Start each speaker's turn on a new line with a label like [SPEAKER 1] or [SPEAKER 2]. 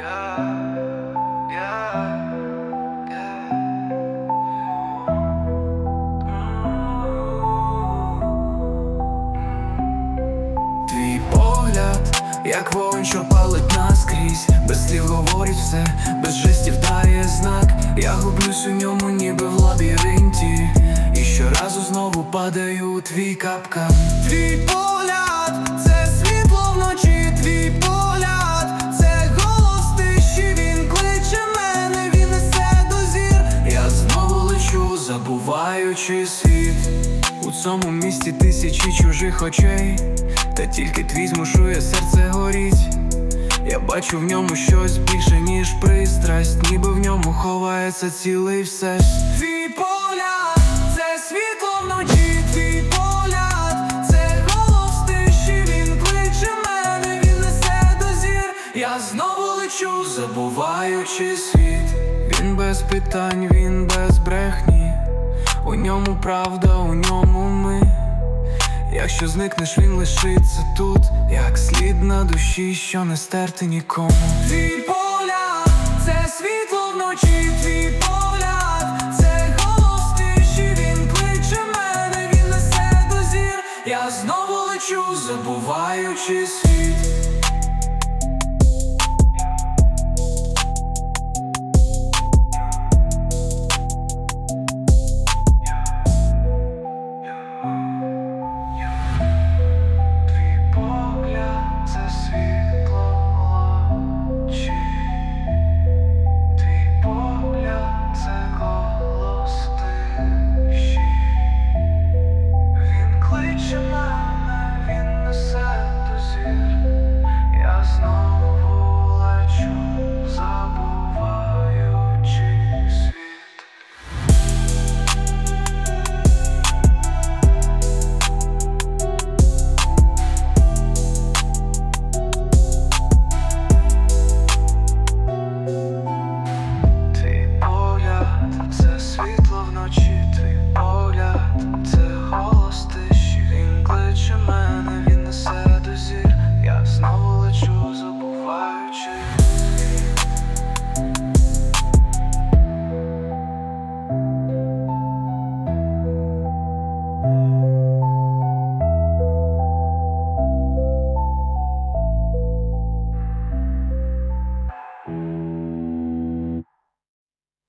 [SPEAKER 1] Твій погляд, як вогонь, що палить наскрізь. Без слів говорить все, без жестів дає знак. Я гублюсь у ньому, ніби в лабіринті, і щоразу знову падаю у твій капкан. Твій погляд — це світло вночі, твій погляд — це голос тиші. Він кличе мене, він несе до зір. Я знову лечу, забуваючи світ. У цьому місті тисячі чужих очей, та тільки твій змушує серце горіть. Я бачу в ньому щось більше, ніж пристрасть, ніби в ньому ховається цілий все. Твій погляд — це світло вночі, твій погляд — це голос тиші. Він кличе мене, він несе до зір. Я знову лечу, забуваючи світ. Він без питань, він без брехні. У ньому правда, у ньому ми. Якщо зникнеш, він лишиться тут, як слід на душі, що не стерти нікому. Твій погляд — це світло вночі, твій погляд — це голос тиші. Він кличе мене, він несе до зір. Я знову лечу, забуваючи світ.